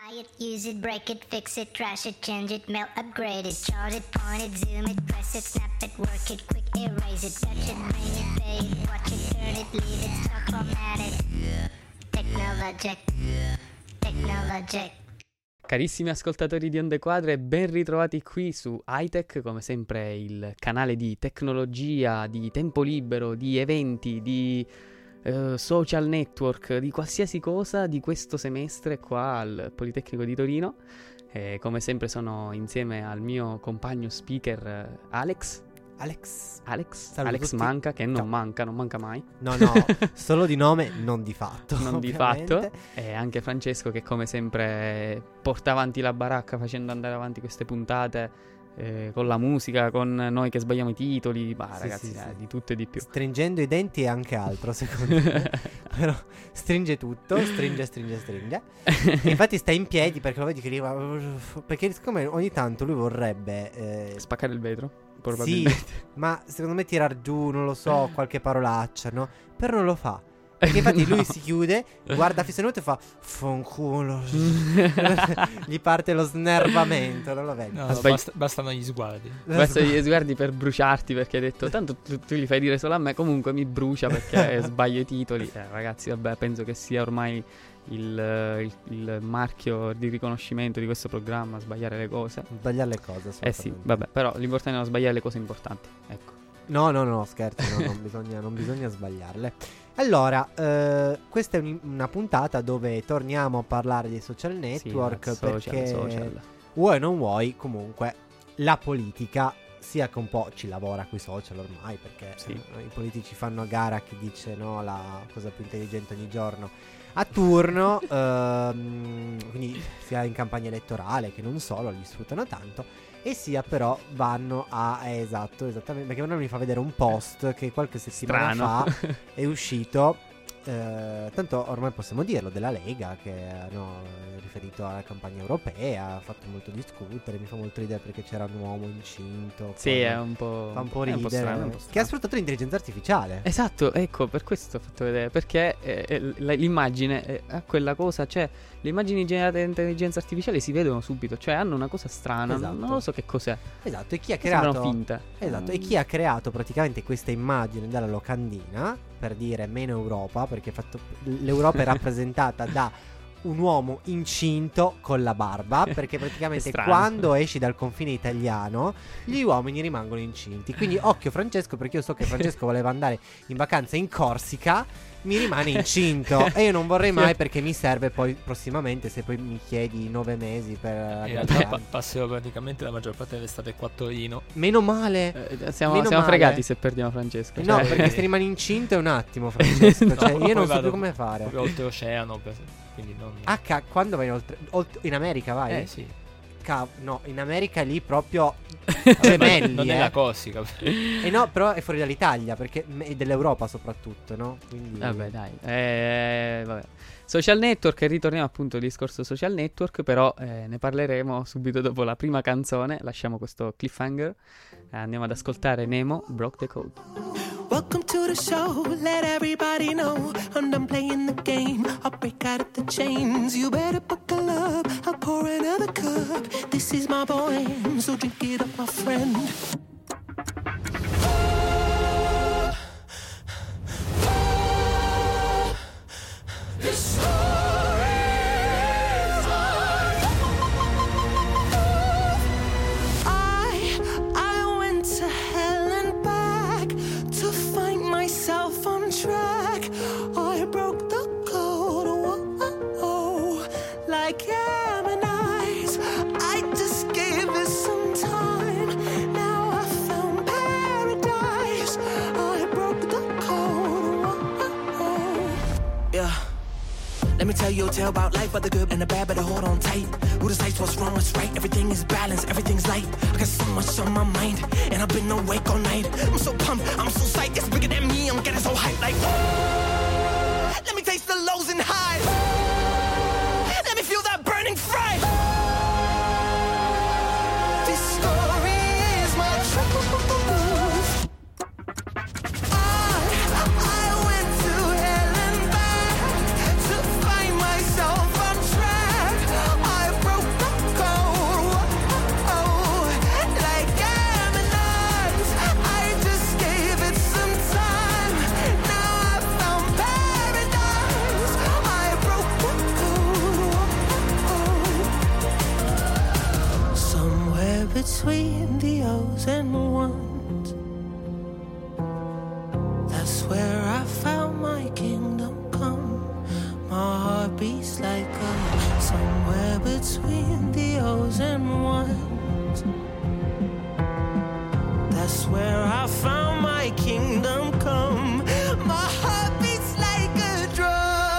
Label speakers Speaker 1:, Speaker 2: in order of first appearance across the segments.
Speaker 1: Buy it, use it, break it, fix it, trash it, change it, melt, upgrade it, chart it, point it, zoom it, press it, snap it, work it, quick erase it, touch it, bring it, pay it, watch it, turn it, leave it, stop, format it. Technologic. Technologic.
Speaker 2: Carissimi ascoltatori di Onde Quadre, ben ritrovati qui su iTech, come sempre il canale di tecnologia, di tempo libero, di eventi, di social network, di qualsiasi cosa di questo semestre qua al Politecnico di Torino. Come sempre sono insieme al mio compagno speaker Alex
Speaker 3: tutti.
Speaker 2: Manca, che non manca mai.
Speaker 3: No, solo di nome, non di fatto.
Speaker 2: Non di fatto. E anche Francesco, che come sempre porta avanti la baracca facendo andare avanti queste puntate con la musica, con noi che sbagliamo i titoli, ragazzi,
Speaker 3: sì.
Speaker 2: di tutto e di più.
Speaker 3: Stringendo i denti e anche altro, secondo me. Però stringe tutto, stringe. E infatti sta in piedi perché lo vedi che perché siccome ogni tanto lui vorrebbe
Speaker 2: spaccare il vetro, probabilmente.
Speaker 3: Sì, ma secondo me tirar giù, non lo so, qualche parolaccia, no? Però non lo fa. Perché infatti lui si chiude, guarda fissato e fa fanculo. Gli parte lo snervamento, non lo vedi?
Speaker 4: No, bastano gli sguardi.
Speaker 2: Bastano gli sguardi per bruciarti, perché hai detto tanto tu li fai dire solo a me, comunque mi brucia perché sbaglio i titoli. Ragazzi, vabbè, penso che sia ormai il marchio di riconoscimento di questo programma, sbagliare le cose.
Speaker 3: Sbagliare le cose,
Speaker 2: sì, vabbè, però l'importante è non sbagliare le cose importanti, ecco.
Speaker 3: No, scherzo, non bisogna sbagliarle. Allora, questa è una puntata dove torniamo a parlare dei social network, perché
Speaker 2: social.
Speaker 3: Vuoi non vuoi, comunque la politica sia che un po' ci lavora coi social ormai, perché i politici fanno a gara chi dice no la cosa più intelligente ogni giorno a turno, quindi sia in campagna elettorale che non solo, li sfruttano tanto. E sia però vanno a esattamente, perché ora mi fa vedere un post che qualche settimana fa è uscito, tanto ormai possiamo dirlo, della Lega, che hanno riferito alla campagna europea, ha fatto molto discutere, mi fa molto ridere perché c'era un uomo incinto.
Speaker 2: Sì, è un po',
Speaker 3: fa un po' ridere,
Speaker 2: strano.
Speaker 3: Che ha sfruttato l'intelligenza artificiale.
Speaker 2: Esatto, ecco, per questo ho fatto vedere, perché l'immagine ha quella cosa, cioè le immagini generate dall'intelligenza artificiale si vedono subito, cioè hanno una cosa strana,
Speaker 3: esatto.
Speaker 2: Non lo so che cos'è.
Speaker 3: Esatto, e chi ha creato
Speaker 2: sembrano finte.
Speaker 3: Esatto, e chi ha creato praticamente questa immagine dalla locandina, per dire meno Europa, perché l'Europa è rappresentata da un uomo incinto con la barba, perché praticamente quando esci dal confine italiano gli uomini rimangono incinti. Quindi occhio Francesco, perché io so che Francesco voleva andare in vacanza in Corsica, mi rimane incinto e io non vorrei mai, perché mi serve poi prossimamente, se poi mi chiedi 9 mesi per
Speaker 4: passerò praticamente la maggior parte dell'estate qua a Torino.
Speaker 3: Meno male.
Speaker 2: Siamo fregati se perdiamo Francesco,
Speaker 3: no, perché se rimani incinto è un attimo, Francesco. Cioè, io non so più come fare.
Speaker 4: Proprio oltreoceano, quindi non...
Speaker 3: quando vai oltre in America vai?
Speaker 4: Sì.
Speaker 3: No, in America lì proprio gemelli.
Speaker 4: Non è la Corsica.
Speaker 3: No, però è fuori dall'Italia, perché è dell'Europa soprattutto, no? Quindi...
Speaker 2: Vabbè, dai. Vabbè. Social network, ritorniamo appunto al discorso social network, però ne parleremo subito dopo la prima canzone. Lasciamo questo cliffhanger, andiamo ad ascoltare Nemo, Broke the Code.
Speaker 5: Welcome to the show, let everybody know I'm done playing the game, I'll break out of the chains. You better buckle up, I'll pour another cup. This is my boy, so drink it up, my friend. This I went to hell and back to find myself on track. I broke the code, whoa, like Ammonites. I just gave it some time. Now I found paradise. I broke the code, whoa. Yeah. Let me tell you a tale about life, but the good and the bad, better hold on tight. Who decides what's wrong, what's right? Everything is balanced, everything's light. I got so much on my mind, and I've been awake all night. I'm so pumped, I'm so psyched, it's bigger than me, I'm getting so hyped like let me taste the lows and highs. Let me feel that burning fire. This story is my truth. I went to hell and back to find myself on track. I between the O's and ones. That's where I found my kingdom come. My heart beats like a somewhere between the O's and ones. That's where I found my kingdom come. My heart beats like a drum.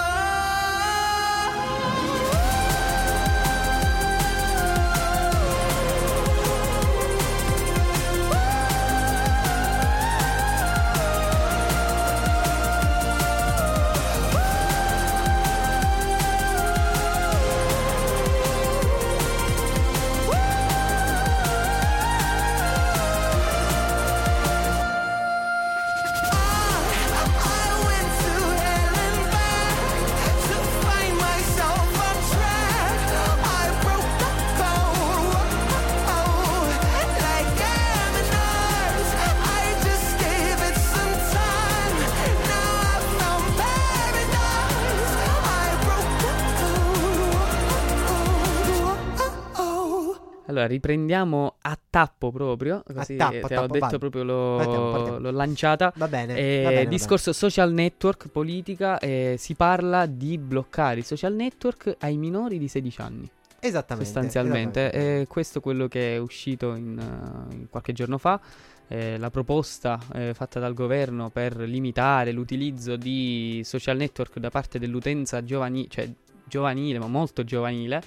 Speaker 2: Allora, riprendiamo a tappo proprio, così
Speaker 3: A
Speaker 2: te
Speaker 3: tappo,
Speaker 2: ho detto
Speaker 3: vai.
Speaker 2: proprio,
Speaker 3: Partiamo.
Speaker 2: l'ho lanciata.
Speaker 3: Va bene, va bene, va
Speaker 2: Discorso social network, politica, si parla di bloccare i social network ai minori di 16 anni,
Speaker 3: Esattamente.
Speaker 2: sostanzialmente. Questo è quello che è uscito in qualche giorno fa. La proposta fatta dal governo per limitare l'utilizzo di social network da parte dell'utenza giovanile, ma molto giovanile.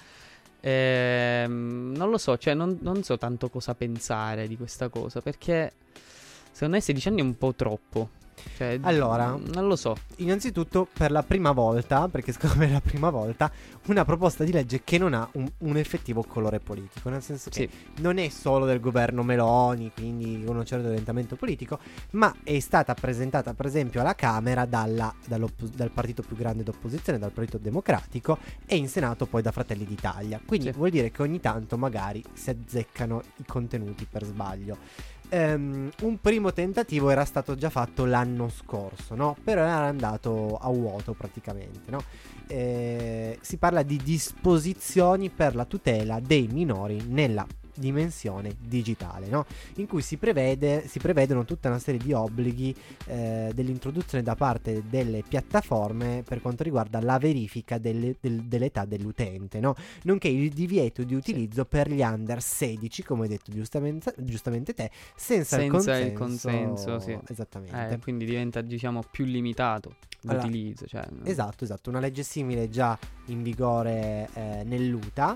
Speaker 2: Non lo so, cioè non so tanto cosa pensare di questa cosa, perché secondo me 16 anni è un po' troppo. Cioè,
Speaker 3: Allora,
Speaker 2: non lo so.
Speaker 3: Innanzitutto, per la prima volta, perché secondo me è la prima volta, una proposta di legge che non ha un effettivo colore politico. Nel senso che non è solo del governo Meloni, quindi con un certo orientamento politico, ma è stata presentata per esempio alla Camera dal partito più grande d'opposizione, dal Partito Democratico, e in Senato poi da Fratelli d'Italia. Quindi vuol dire che ogni tanto magari si azzeccano i contenuti per sbaglio. Un primo tentativo era stato già fatto l'anno scorso, no? Però era andato a vuoto praticamente, no? Si parla di disposizioni per la tutela dei minori nella dimensione digitale, no? In cui si prevedono tutta una serie di obblighi dell'introduzione da parte delle piattaforme per quanto riguarda la verifica dell'età dell'utente, no? Nonché il divieto di utilizzo per gli under 16, come hai detto giustamente te, senza il consenso,
Speaker 2: sì.
Speaker 3: Esattamente.
Speaker 2: Quindi diventa, diciamo, più limitato l'utilizzo.
Speaker 3: Esatto. Una legge simile già in vigore nell'UTA,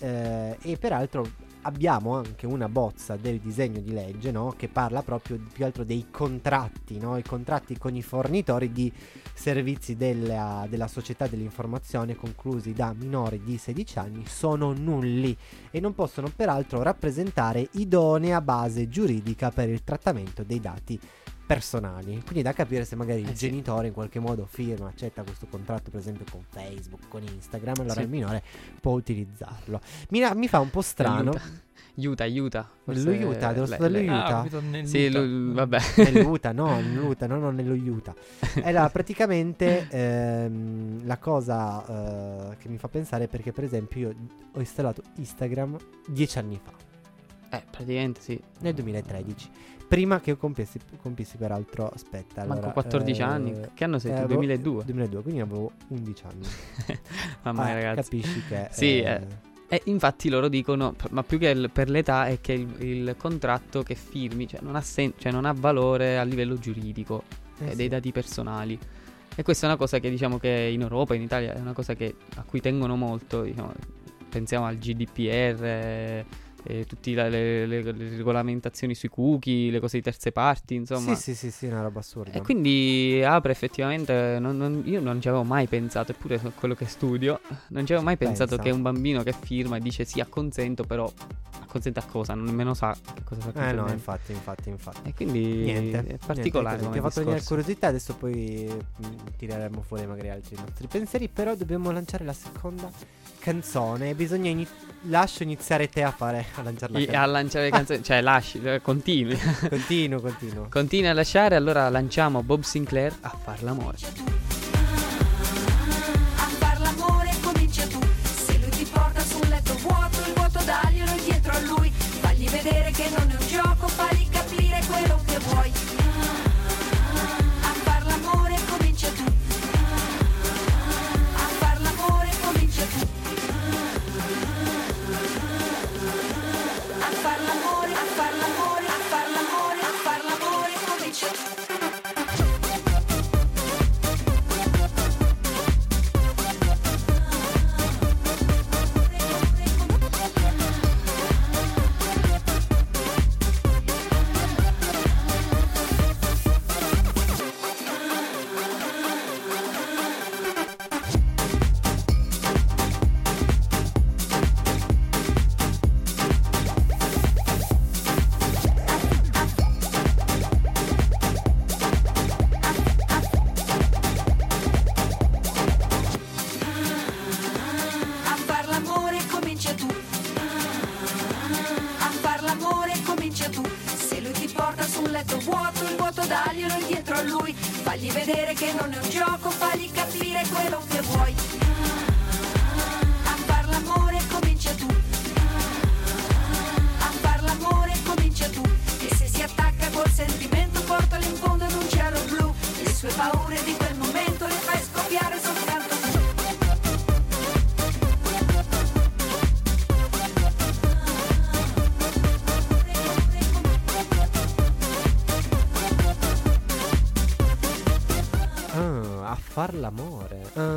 Speaker 3: e peraltro abbiamo anche una bozza del disegno di legge, no? Che parla proprio più altro dei contratti, no? I contratti con i fornitori di servizi della società dell'informazione conclusi da minori di 16 anni sono nulli e non possono peraltro rappresentare idonea base giuridica per il trattamento dei dati personali. Quindi da capire se magari il genitore in qualche modo accetta questo contratto, per esempio con Facebook, con Instagram, allora il minore può utilizzarlo. Mi fa un po' strano.
Speaker 2: Aiuta.
Speaker 3: Nello Utah, dello stato dello Utah.
Speaker 2: Sì, vabbè.
Speaker 3: Nell'Utah, non nello Utah. Allora, praticamente la cosa che mi fa pensare è perché, per esempio, io ho installato Instagram 10 anni fa.
Speaker 2: Praticamente sì.
Speaker 3: Nel 2013. Prima che io compissi peraltro, aspetta, allora,
Speaker 2: manco 14 anni. Che anno sei tu? 2002?
Speaker 3: 2002, quindi avevo 11 anni.
Speaker 2: Mamma mia, ragazzi.
Speaker 3: Capisci che
Speaker 2: sì, infatti loro dicono, ma più che per l'età è che il contratto che firmi, cioè non ha valore a livello giuridico dei dati personali. E questa è una cosa che, diciamo, che in Europa, in Italia è una cosa a cui tengono molto, diciamo. Pensiamo al GDPR, tutte le regolamentazioni sui cookie, le cose di terze parti, insomma.
Speaker 3: Sì, una roba assurda.
Speaker 2: E quindi apre effettivamente, io non ci avevo mai pensato, eppure quello che studio, non ci avevo mai pensato che un bambino che firma e dice sì, acconsento, però acconsente a cosa? Non nemmeno sa che cosa sta
Speaker 3: no, infatti. E
Speaker 2: quindi
Speaker 3: niente,
Speaker 2: è particolare.
Speaker 3: Ti ho fatto venire curiosità, adesso poi tireremo fuori magari altri nostri pensieri, però dobbiamo lanciare la seconda canzone. Lascio iniziare te a lanciare la canzone.
Speaker 2: A lanciare le canzoni, cioè continui.
Speaker 3: Continuo.
Speaker 2: Continui a lasciare, allora lanciamo Bob Sinclair, A far l'amore.
Speaker 6: A far l'amore comincia tu. Se lui ti porta sul letto vuoto, il vuoto daglielo dietro a lui. Fagli vedere daglielo indietro a lui, fagli vedere che non è un gioco, fagli capire quello che vuoi. A far l'amore comincia tu, a far l'amore comincia tu, e se si attacca col sentimento portalo in fondo ad un cielo blu, le sue paure di quel momento le fai scoppiare soltanto tu.
Speaker 3: A far l'amore.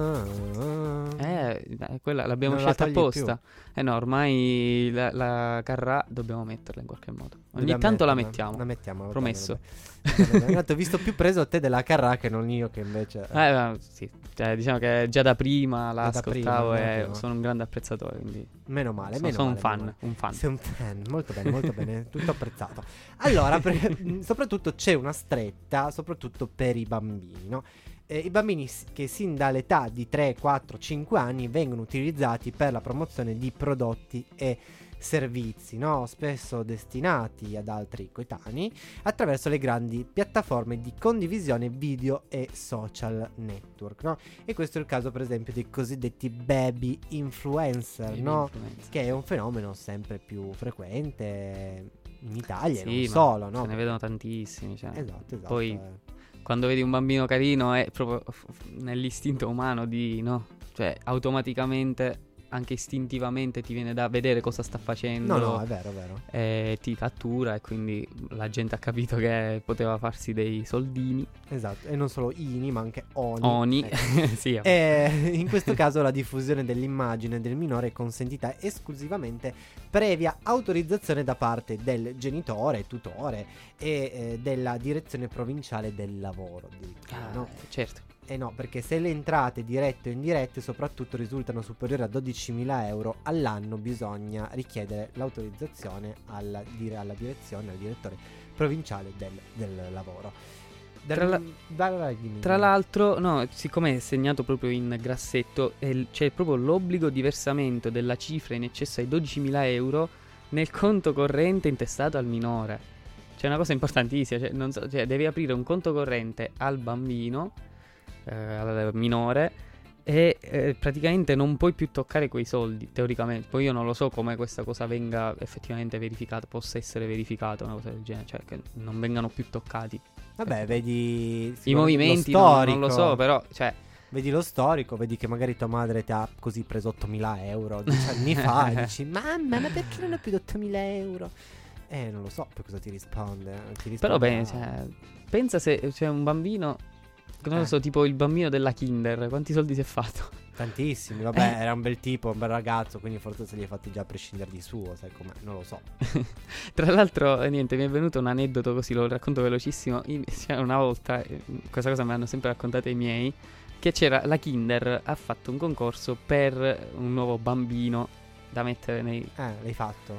Speaker 2: Quella l'abbiamo
Speaker 3: Non la
Speaker 2: scelta
Speaker 3: togli
Speaker 2: apposta. No, ormai la Carrà dobbiamo metterla in qualche modo. Ogni
Speaker 3: Dobbiamo
Speaker 2: tanto la
Speaker 3: metterla.
Speaker 2: mettiamo.
Speaker 3: La mettiamo. va
Speaker 2: Promesso.
Speaker 3: bene. Intanto ho visto più preso te della Carrà che non io che invece...
Speaker 2: Sì, cioè, diciamo che già da prima la
Speaker 3: Da prima,
Speaker 2: ascoltavo
Speaker 3: da
Speaker 2: e
Speaker 3: prima.
Speaker 2: sono un grande apprezzatore, quindi
Speaker 3: Meno male,
Speaker 2: sono un
Speaker 3: meno
Speaker 2: fan,
Speaker 3: male.
Speaker 2: un fan.
Speaker 3: Sei un fan, molto bene, tutto apprezzato. Allora, soprattutto c'è una stretta, soprattutto per i bambini, no? I bambini che sin dall'età di 3, 4, 5 anni vengono utilizzati per la promozione di prodotti e servizi, no? Spesso destinati ad altri coetanei, attraverso le grandi piattaforme di condivisione video e social network, no? E questo è il caso per esempio dei cosiddetti baby influencer, no? Che è un fenomeno sempre più frequente in Italia,
Speaker 2: Sì,
Speaker 3: e non
Speaker 2: ma
Speaker 3: solo, no?
Speaker 2: se ne vedono tantissimi, cioè.
Speaker 3: Esatto.
Speaker 2: Poi quando vedi un bambino carino è proprio nell'istinto umano di, no? Cioè automaticamente, anche istintivamente ti viene da vedere cosa sta facendo.
Speaker 3: No, è vero, è vero.
Speaker 2: E ti cattura, e quindi la gente ha capito che poteva farsi dei soldini.
Speaker 3: Esatto, e non solo ini, ma anche oni.
Speaker 2: Oni. Sì,
Speaker 3: E in questo caso la diffusione dell'immagine del minore è consentita esclusivamente previa autorizzazione da parte del genitore, tutore e della direzione provinciale del lavoro, addirittura, no?
Speaker 2: Certo.
Speaker 3: No, perché se le entrate dirette o indirette soprattutto risultano superiori a 12.000 euro all'anno, bisogna richiedere l'autorizzazione alla direzione, al direttore provinciale del lavoro.
Speaker 2: Tra l'altro, no, siccome è segnato proprio in grassetto, c'è proprio l'obbligo di versamento della cifra in eccesso ai 12.000 euro nel conto corrente intestato al minore. C'è una cosa importantissima, cioè devi aprire un conto corrente al bambino, al minore, e praticamente non puoi più toccare quei soldi, teoricamente. Poi io non lo so come questa cosa venga effettivamente verificata, possa essere verificata, una cosa del genere, cioè che non vengano più toccati.
Speaker 3: Vabbè, vedi
Speaker 2: i movimenti,
Speaker 3: lo storico.
Speaker 2: non lo so, però, cioè,
Speaker 3: vedi lo storico, vedi che magari tua madre ti ha così preso 8.000 euro 10 anni fa, e dici mamma, ma perché non ho più di 8.000 euro? Non lo so per cosa ti risponde.
Speaker 2: Però bene, cioè, pensa se c'è un bambino, non lo so, tipo il bambino della Kinder, quanti soldi si è fatto?
Speaker 3: Tantissimi, vabbè, era un bel tipo, un bel ragazzo, quindi forse se li hai fatti già a prescindere di suo, sai com'è, non lo so.
Speaker 2: Tra l'altro, niente, mi è venuto un aneddoto, così lo racconto velocissimo. Cioè, una volta, questa cosa me l'hanno sempre raccontata i miei, che c'era la Kinder, ha fatto un concorso per un nuovo bambino da mettere nei...
Speaker 3: L'hai fatto?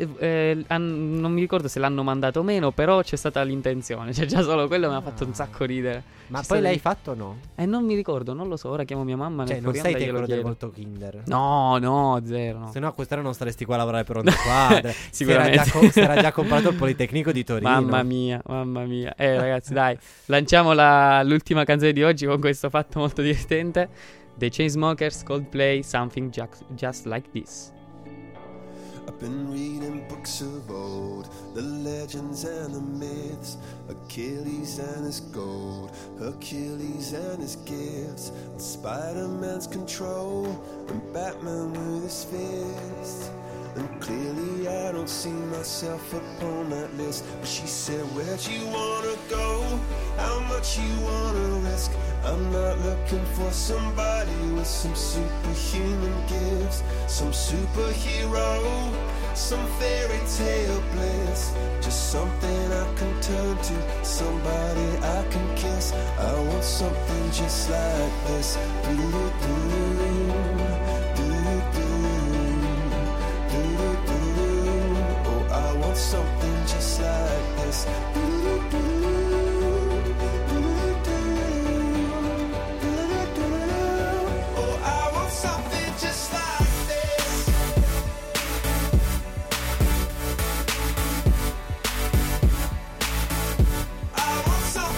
Speaker 2: Non mi ricordo se l'hanno mandato o meno, però c'è stata l'intenzione, cioè già solo quello mi ha fatto un sacco ridere.
Speaker 3: Ma poi l'hai fatto o no?
Speaker 2: Non mi ricordo, non lo so, ora chiamo mia mamma.
Speaker 3: Cioè, non sei te quello del volto Kinder?
Speaker 2: No, zero, no.
Speaker 3: Se no quest'anno non staresti qua a lavorare per Onde Quadre.
Speaker 2: Sicuramente.
Speaker 3: Si era già comprato il Politecnico di Torino.
Speaker 2: Mamma mia. Ragazzi, dai, lanciamo l'ultima canzone di oggi con questo fatto molto divertente. The Chainsmokers, Coldplay, Something Just Like This.
Speaker 7: I've been reading books of old, the legends and the myths, Achilles and his gold, Hercules and his gifts, and Spider-Man's control, and Batman with his fists. And clearly I don't see myself upon that list. But she said, where'd you wanna go? How much you wanna risk? I'm not looking for somebody with some superhuman gifts, some superhero, some fairy tale bliss. Just something I can turn to, somebody I can kiss. I want something just like this. Oh, I want something just like this. Oh, I want something just like this. I want something.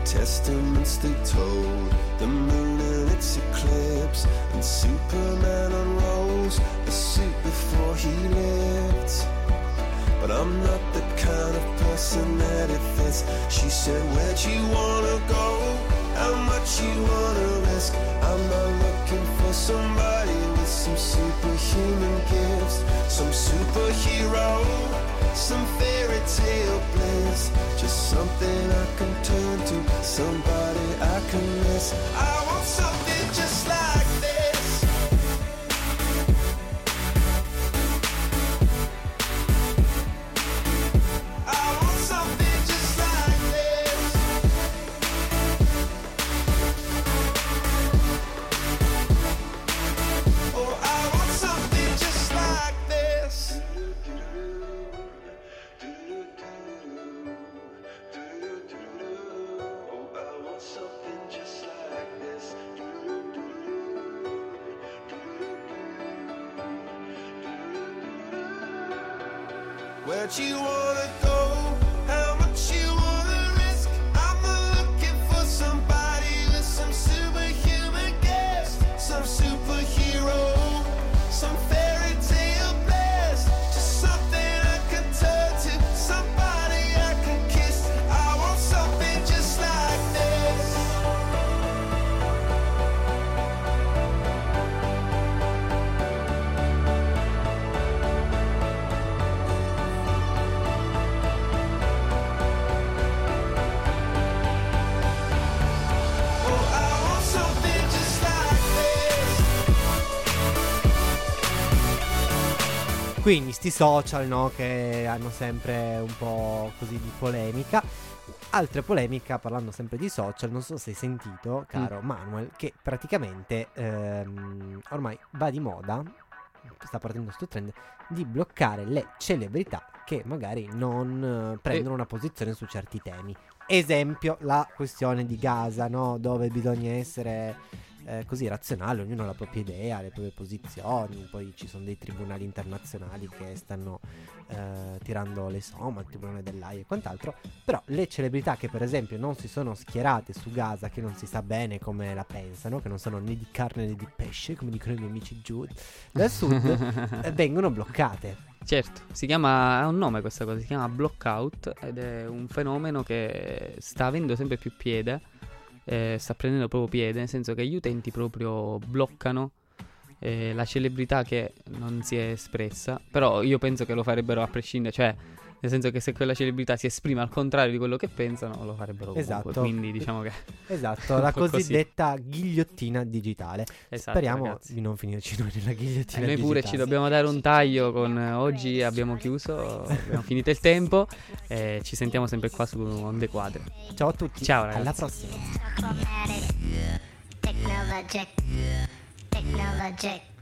Speaker 7: testaments they told, the moon and its eclipse, and Superman unrolls a suit before he lived. But I'm not the kind of person that it fits. She said, where'd you wanna go? How much you wanna risk? I'm not looking for somebody with some superhuman gifts, some superhero, some fairy tale bliss. Just something I can turn to, somebody I can miss. I want something just like this. I want something just like this. Oh, I want something just like this. Oh, I want something just like this. Where'd you wanna go? How much you wanna risk? I'm not looking for somebody with some superhuman gifts, some superhero, some fairy tale bliss. Just something I can turn to, somebody I can kiss. I want something just like this. Oh, I want something just like this.
Speaker 3: Quindi sti social, no, che hanno sempre un po' così di polemica. Altra polemica, parlando sempre di social, non so se hai sentito, caro Manuel, che praticamente ormai va di moda, sta partendo sto trend, di bloccare le celebrità che magari non prendono una posizione su certi temi. Esempio, la questione di Gaza, no? Dove bisogna essere così razionali, ognuno ha la propria idea, le proprie posizioni. Poi ci sono dei tribunali internazionali che stanno tirando le somme, il tribunale dell'AIA e quant'altro. Però le celebrità che per esempio non si sono schierate su Gaza, che non si sa bene come la pensano, che non sono né di carne né di pesce, come dicono i miei amici giù dal sud, vengono bloccate.
Speaker 2: Certo, ha un nome questa cosa, si chiama blockout, ed è un fenomeno che sta avendo sempre più piede, sta prendendo proprio piede, nel senso che gli utenti proprio bloccano la celebrità che non si è espressa. Però io penso che lo farebbero a prescindere, cioè nel senso che se quella celebrità si esprime al contrario di quello che pensano, lo farebbero comunque.
Speaker 3: Esatto.
Speaker 2: Quindi diciamo che
Speaker 3: esatto, la cosiddetta ghigliottina digitale.
Speaker 2: Esatto,
Speaker 3: Speriamo
Speaker 2: ragazzi.
Speaker 3: di non finirci noi nella ghigliottina
Speaker 2: Noi
Speaker 3: digitale.
Speaker 2: pure ci dobbiamo dare un taglio con oggi abbiamo chiuso, abbiamo finito il tempo, ci sentiamo sempre qua su Onde Quadre.
Speaker 3: Ciao a tutti,
Speaker 2: Ciao, ragazzi.
Speaker 3: alla prossima.
Speaker 1: Technologic.